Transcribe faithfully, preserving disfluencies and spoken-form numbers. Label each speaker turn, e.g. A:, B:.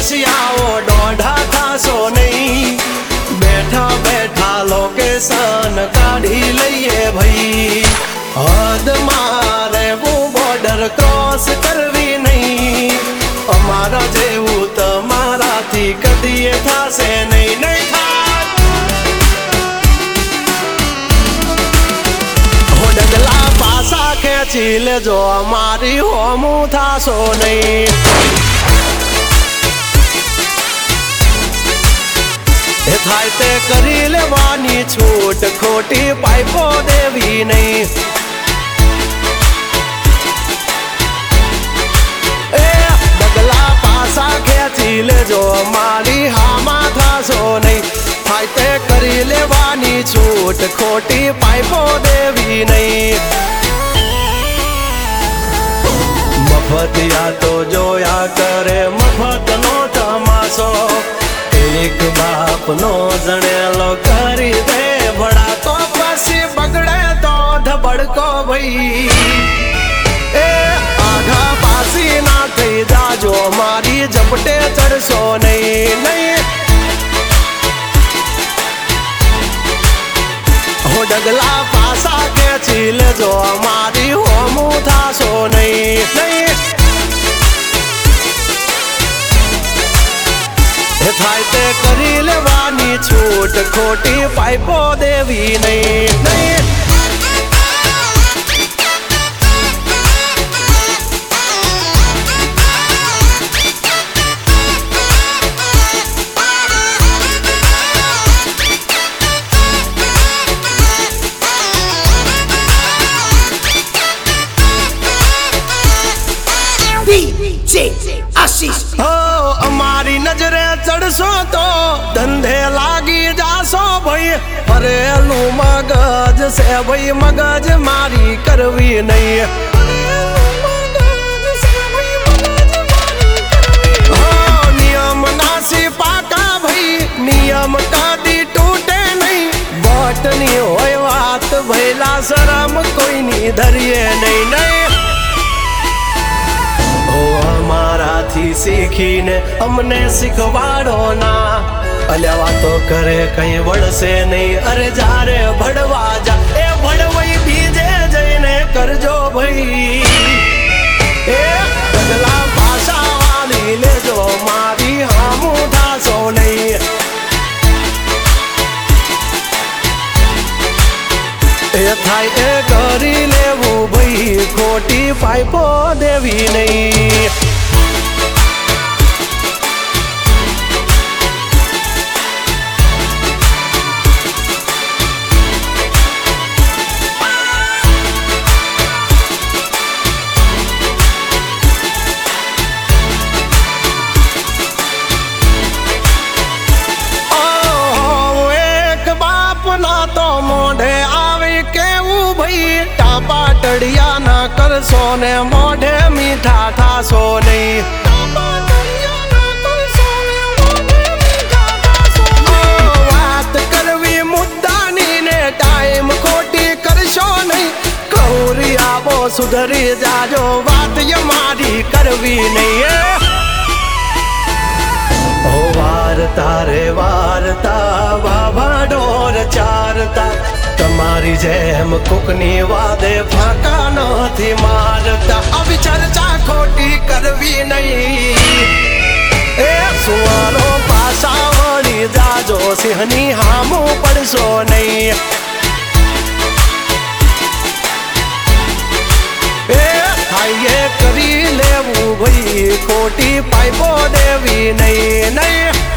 A: પછી આવો દોઢા થાશો નહીં બેઠા બેઠા લોકેશન કાઢી લઈએ ભાઈ હદ મારે હું બોર્ડર ક્રોસ કરવી નહીં અમારા જેવું તમારાથી કદીએ થાશે નહીં નહીં થાય હો ડગલા પાસા ખેંચી લેજો અમારી હોમું થાશો નહીં એ થાય તે કરી લેવાની છૂટ ખોટી પાઇપો દેવી નહીં એ ડગલા પાસા ખેંચી લેજો મારી હામાં થાશો નહીં થાય તે કરી લેવાની છૂટ ખોટી પાઇપો દેવી નહીં મફતિયા તો જોયા કરે મફત નો તમાશો એક બાપ નો જણેલો કરી દે ભડા તો પછી બગડે તો ધબડકો ભાઈ એ આઘા પાસી ના થઈ જાજો મારી ઝપટે ચડશો નહીં નહીં હો ડગલા પાસા ખેંચી લેજો મારી હોમું થાશો નહીં નહીં થાય તે કરી લેવાની છૂટ ખોટી પાઇપો દેવી નહીં નહીં અમારી નજરે ચડશો તો ધંધે લાગી જાશો ભાઈ ફરેલું મગજ છે ભાઈ મગજ મારી કરવી નહીં નિયમ નાસી પાકા ભાઈ નિયમ કદી તૂટે નહીં બટની હોય વાત ભૈલા શરમ કોઈની ધરીએ નહીં નહીં અમારાથી શીખીને અમને શીખવાડો ના અલ્યા વાતો કરે કઈ વળશે નહીં અરે જારે ભડવા જા એ ભડવાઈ બીજે જઈને કરજો ભાઈ એ ડગલા પાસા વાળી લેજો મારી હામું થાશો નહીં એ થાય એ કરી લેવું ભાઈ ખોટી પાઇપો દેવી નહીં પાટડિયા ના કરશો ને મોઢે મીઠા થાશો નહીં વાત કરવી મુદ્દાની ને ટાઈમ ખોટી કરશો નહીં કૌરી આવો સુધરી જાજો વાત મારી કરવી નહીં ઓ વારતા રે વારતા વાવા ઢોર ચારતા તમારી જેમ કોકની વાદે ફાંકા નથી મારતા આવી ચર્ચા ખોટી કરવી નહીં એ સુવારો પાસા વળી જાજો સિંહની હામું પડશો નહીં એ થાય કરી લેવું ભાઈ ખોટી પાઇપો દેવી નહીં નહીં